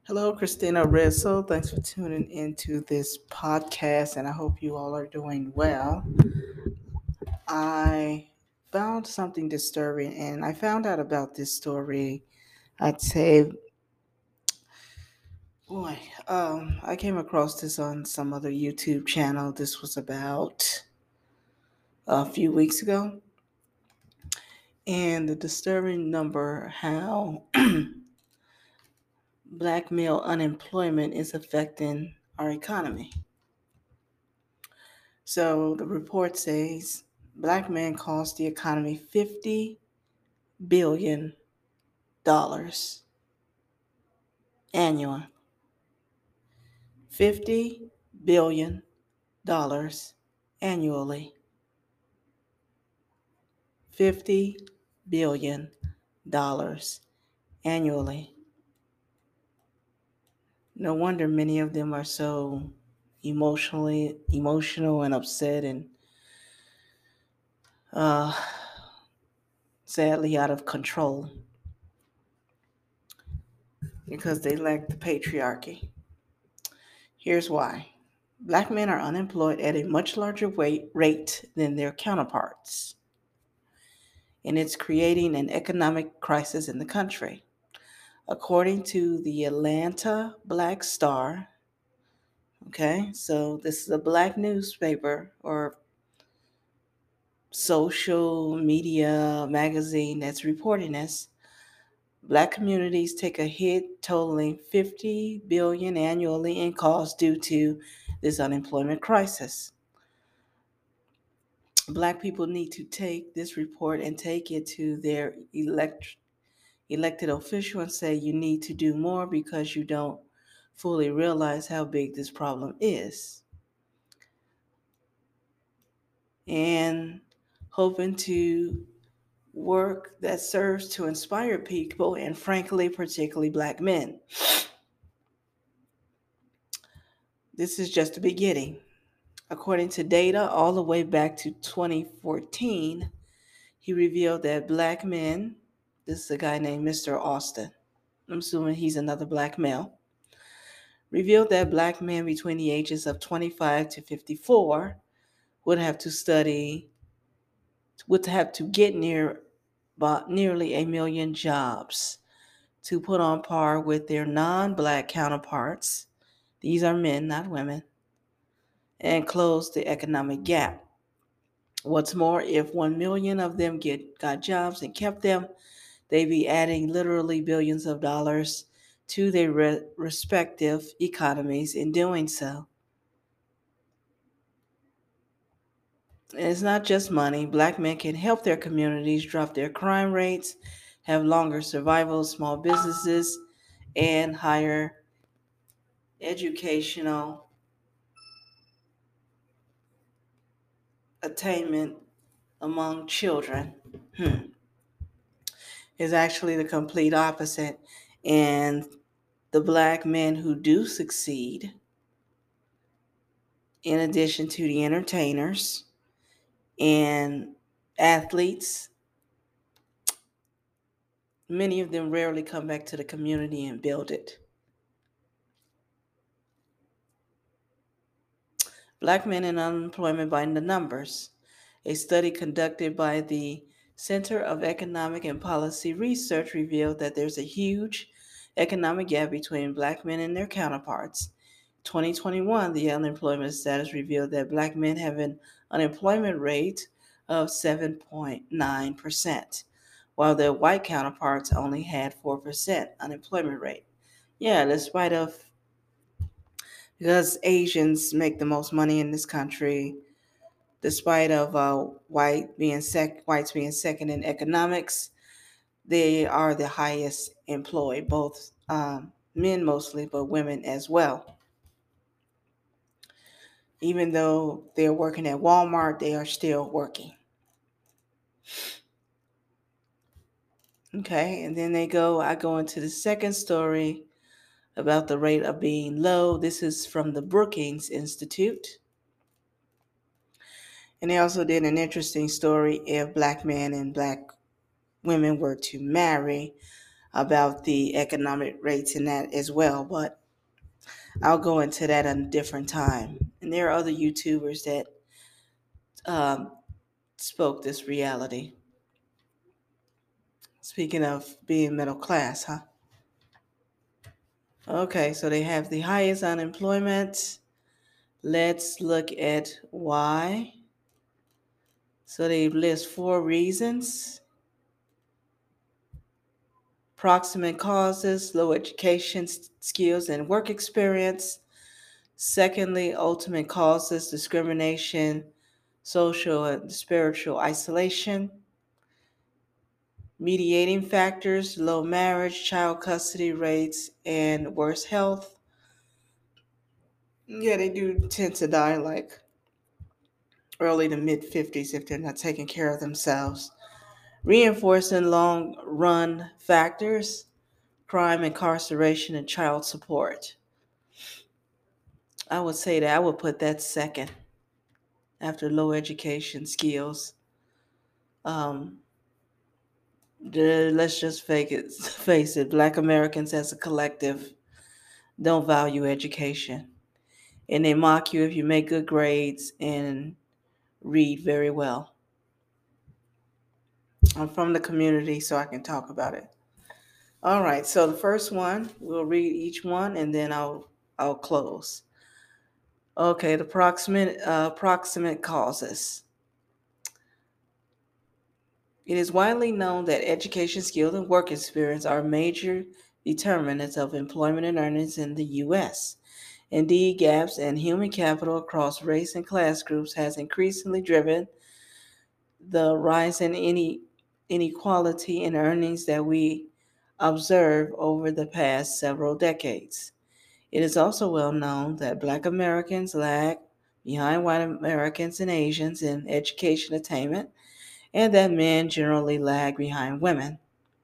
Hello, Christina Rizzo. Thanks for tuning into this podcast, and I hope you all are doing well. I found something disturbing, and I found out about this story. I'd say, boy, I came across this on some other YouTube channel. This was about a few weeks ago, and the disturbing number how black male unemployment is affecting our economy. So the report says black men cost the economy $50 billion annual. $50 billion annually. $50 billion annually. No wonder many of them are so emotional and upset and uh, sadly out of control because they lack the patriarchy. Here's why. Black men are unemployed at a much larger rate than their counterparts, and it's creating an economic crisis in the country. According to the Atlanta Black Star, okay, so this is a black newspaper or social media magazine that's reporting this. Black communities take a hit totaling 50 billion annually in costs due to this unemployment crisis. Black people need to take this report and take it to their elected official and say you need to do more because you don't fully realize how big this problem is. And hoping to work that serves to inspire people and frankly, particularly black men. This is just the beginning. According to data all the way back to 2014, he revealed that black men, this is a guy named Mr. Austin, I'm assuming he's another black male, revealed that black men between the ages of 25 to 54 would have to study, would have to get near about nearly 1 million jobs to put on par with their non-black counterparts. These are men, not women, and close the economic gap. What's more, if 1 million of them got jobs and kept them, they'd be adding literally billions of dollars to their respective economies in doing so. And it's not just money. Black men can help their communities drop their crime rates, have longer survival, small businesses, and higher educational attainment among children. Is actually the complete opposite. And the black men who do succeed, in addition to the entertainers and athletes, many of them rarely come back to the community and build it. Black men in unemployment by the numbers. A study conducted by the Center of Economic and Policy Research revealed that there's a huge economic gap between black men and their counterparts. 2021, the unemployment status revealed that black men have an unemployment rate of 7.9%, while their white counterparts only had 4% unemployment rate. Yeah, despite of because Asians make the most money in this country, despite of whites being second in economics, they are the highest employed, both men mostly, but women as well. Even though they're working at Walmart, they are still working. Okay, and then I go into the second story about the rate of being low. This is from the Brookings Institute. And they also did an interesting story if black men and black women were to marry. about the economic rates in that as well, but I'll go into that at a different time. And there are other YouTubers that um, spoke this reality. Speaking of being middle class, huh? Okay, so they have the highest unemployment. Let's look at why. So they list 4 reasons: proximate causes, low education skills and work experience. Secondly, ultimate causes, discrimination, social and spiritual isolation. Mediating factors, low marriage, child custody rates, and worse health. Yeah, they do tend to die like early to mid 50s if they're not taking care of themselves. Reinforcing long run factors, crime, incarceration, and child support. I would say that I would put that second after low education skills. Um, let's just face it, Black Americans as a collective don't value education. And they mock you if you make good grades and read very well. I'm from the community, so I can talk about it. All right, so the first one, we'll read each one and then I'll close. Okay, the proximate causes. It is widely known that education, skill, and work experience are major determinants of employment and earnings in the U.S. Indeed, gaps in human capital across race and class groups has increasingly driven the rise in inequality in earnings that we observe over the past several decades. It is also well known that Black Americans lag behind white Americans and Asians in education attainment, and that men generally lag behind women.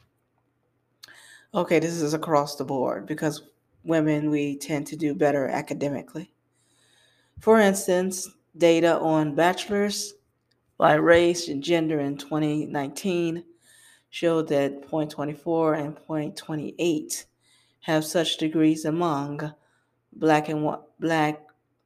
Okay, this is across the board because women, we tend to do better academically. For instance, data on bachelor's by race and gender in 2019 showed that point 24 and point 28 have such degrees among black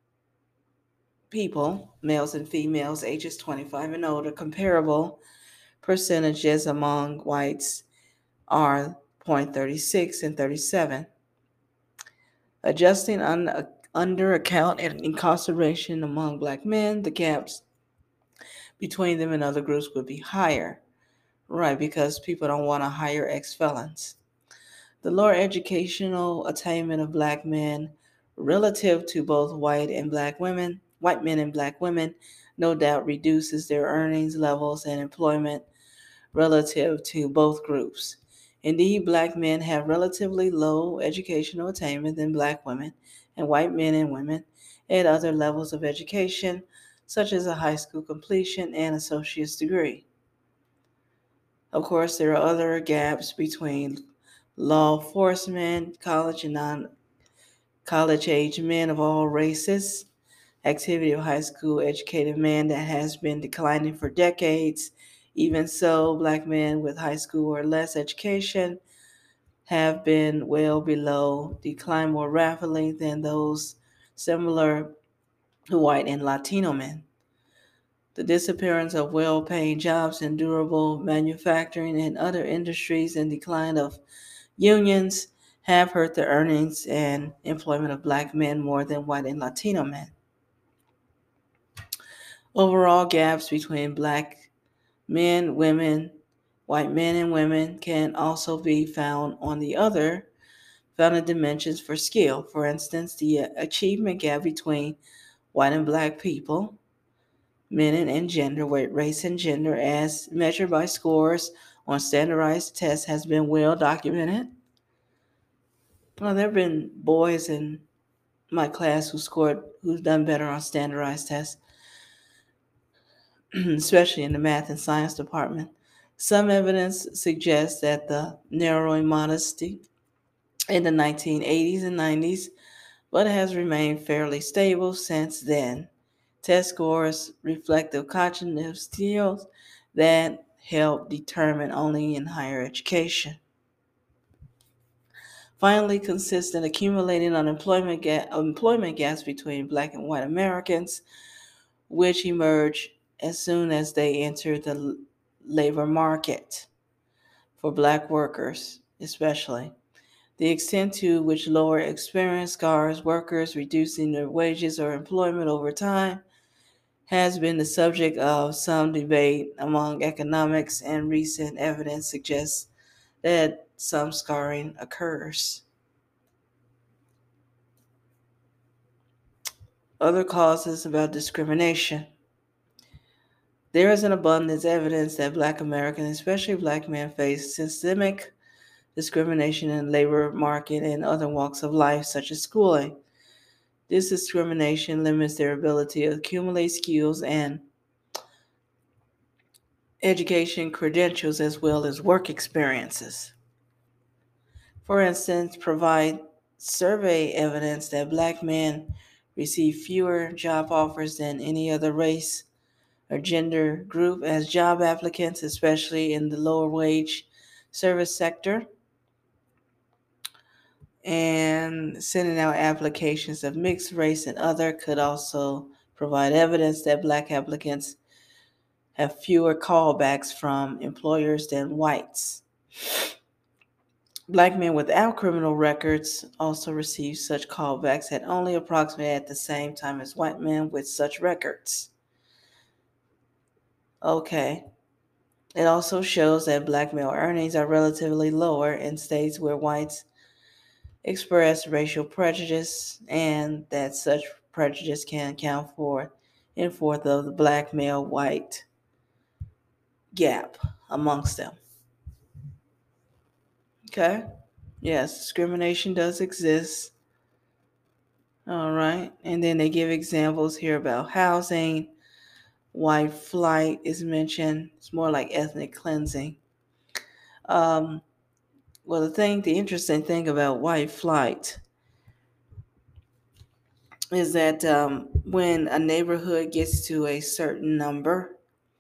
people, males and females, ages 25 and older. Comparable percentages among whites are point 36 and 37. Adjusting under account and incarceration among black men, the gaps between them and other groups would be higher. Right, because people don't want to hire ex-felons. The lower educational attainment of black men relative to both white men and black women, no doubt reduces their earnings levels and employment relative to both groups. Indeed, black men have relatively low educational attainment than black women, and white men and women at other levels of education, such as a high school completion and associate's degree. Of course, there are other gaps between law enforcement, college and non college age men of all races, activity of high school educated men that has been declining for decades. Even so, black men with high school or less education have been well below, decline more rapidly than those similar white and Latino men. The disappearance of well paying jobs in durable manufacturing and other industries and decline of unions have hurt the earnings and employment of black men more than white and Latino men. Overall gaps between black men, women, white men, and women can also be found on the other founded dimensions for skill. For instance, the achievement gap between white and black people, men and gender, race and gender, as measured by scores on standardized tests, has been well documented. Well, there have been boys in my class who've done better on standardized tests, especially in the math and science department. Some evidence suggests that the narrowing modesty in the 1980s and 90s, but has remained fairly stable since then. Test scores reflect the cognitive skills that help determine only in higher education. Finally, consistent accumulating employment gaps between black and white Americans, which emerge as soon as they enter the labor market for black workers, especially. The extent to which lower experience scars workers, reducing their wages or employment over time, has been the subject of some debate among economics, and recent evidence suggests that some scarring occurs. Other causes about discrimination. There is an abundance evidence that black Americans, especially black men, face systemic discrimination in the labor market and other walks of life, such as schooling. This discrimination limits their ability to accumulate skills and education credentials as well as work experiences. For instance, provide survey evidence that black men receive fewer job offers than any other race or gender group as job applicants, especially in the lower wage service sector, and sending out applications of mixed race and other could also provide evidence that black applicants have fewer callbacks from employers than whites. Black men without criminal records also receive such callbacks at only approximately at the same time as white men with such records. Okay. It also shows that black male earnings are relatively lower in states where whites express racial prejudice, and that such prejudice can account for in fourth of the black male white gap amongst them. Okay? Yes, discrimination does exist. All right. And then they give examples here about housing. White flight is mentioned. It's more like ethnic cleansing. Um, well, the interesting thing about white flight is that when a neighborhood gets to a certain number,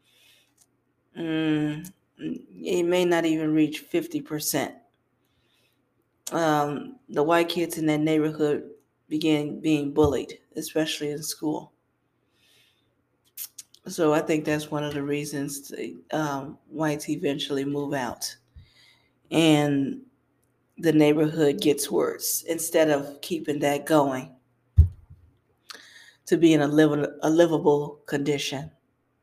it may not even reach 50%. The white kids in that neighborhood begin being bullied, especially in school. So I think that's one of the reasons whites eventually move out, and the neighborhood gets worse instead of keeping that going to be in a livable condition.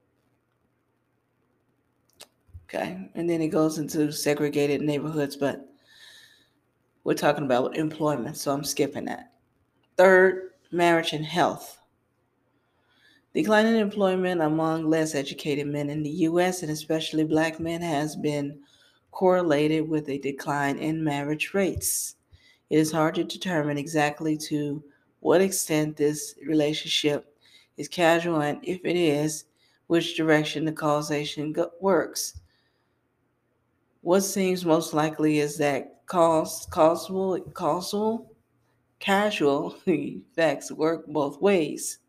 Okay, and then it goes into segregated neighborhoods, but we're talking about employment, so I'm skipping that. Third, marriage and health. Declining employment among less educated men in the U.S., and especially black men, has been correlated with a decline in marriage rates. It is hard to determine exactly to what extent this relationship is causal, and if it is, which direction the causation works. What seems most likely is that casual effects work both ways.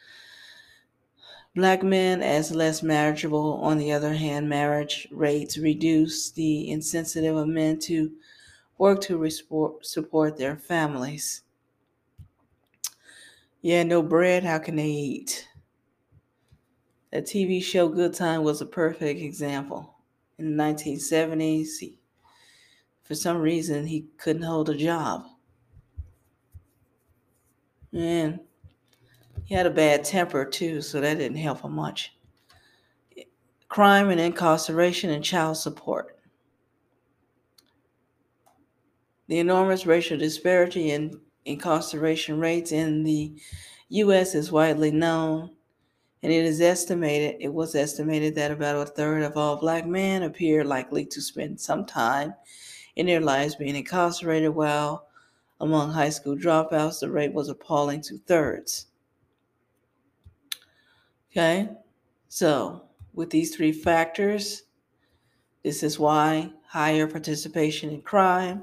Black men, as less marriageable, on the other hand, marriage rates reduce the incentive of men to work to support their families. Yeah, no bread, how can they eat? That TV show Good Time was a perfect example. In the 1970s, for some reason, he couldn't hold a job. And he had a bad temper too, so that didn't help him much. Crime and incarceration and child support. The enormous racial disparity in incarceration rates in the U.S. is widely known, and it was estimated that about a third of all black men appear likely to spend some time in their lives being incarcerated, while among high school dropouts, the rate was appalling 2/3. Okay, so with these three factors, this is why higher participation in crime,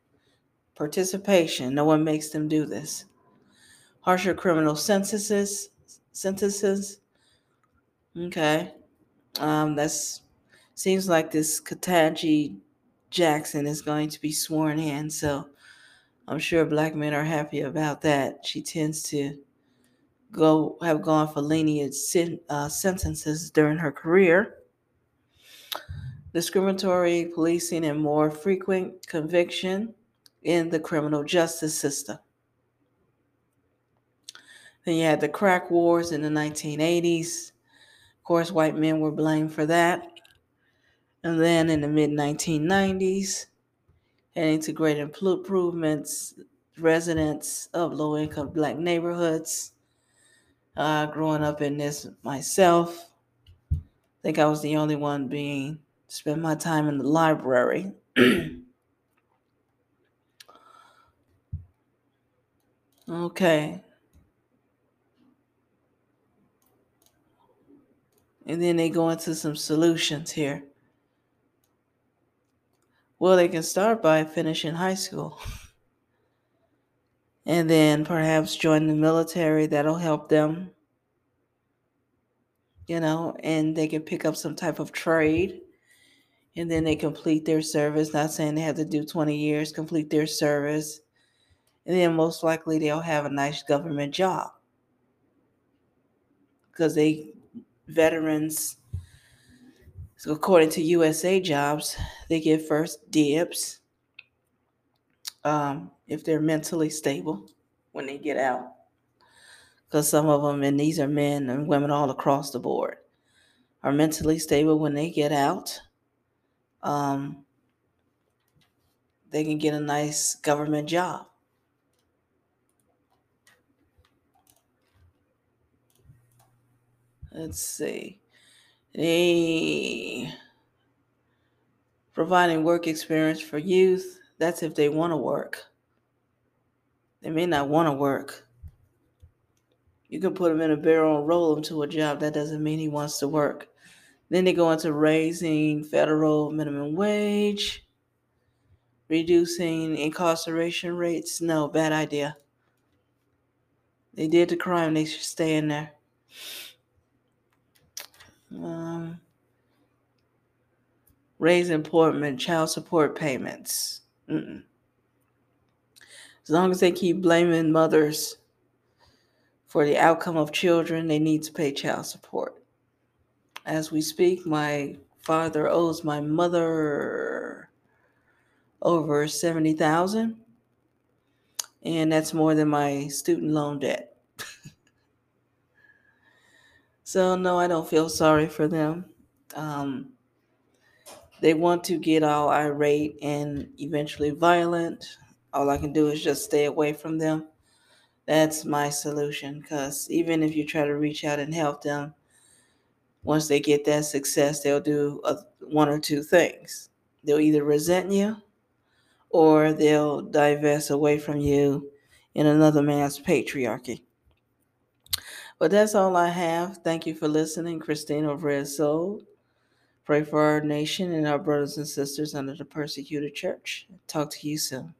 no one makes them do this. Harsher criminal sentences, okay, that's seems like this Ketanji Jackson is going to be sworn in, so I'm sure black men are happy about that. She tends to have gone for lenient sentences during her career. Discriminatory policing and more frequent conviction in the criminal justice system. Then you had the crack wars in the 1980s. Of course, white men were blamed for that. And then in the mid 1990s, heading to great improvements, residents of low income black neighborhoods. Growing up in this myself, I think I was the only one spend my time in the library. Okay. And then they go into some solutions here. Well, they can start by finishing high school. And then perhaps join the military. That'll help them, and they can pick up some type of trade. And then they complete their service. Not saying they have to do 20 years, complete their service. And then most likely they'll have a nice government job. Because veterans, so according to USA Jobs, they get first dibs if they're mentally stable when they get out. Because some of them, and these are men and women all across the board, are mentally stable when they get out. They can get a nice government job. Let's see. Providing work experience for youth, that's if they want to work. They may not want to work. You can put them in a barrel and roll them to a job. That doesn't mean he wants to work. Then they go into raising federal minimum wage, reducing incarceration rates. No, bad idea. They did the crime, they should stay in there. Raise employment, child support payments. As long as they keep blaming mothers for the outcome of children, they need to pay child support. As we speak, my father owes my mother over $70,000, and that's more than my student loan debt. So no, I don't feel sorry for them. They want to get all irate and eventually violent. All I can do is just stay away from them. That's my solution, because even if you try to reach out and help them, once they get that success, they'll do one or two things. They'll either resent you or they'll divest away from you in another man's patriarchy. But that's all I have. Thank you for listening. Christine of Red Soul. Pray for our nation and our brothers and sisters under the persecuted church. Talk to you soon.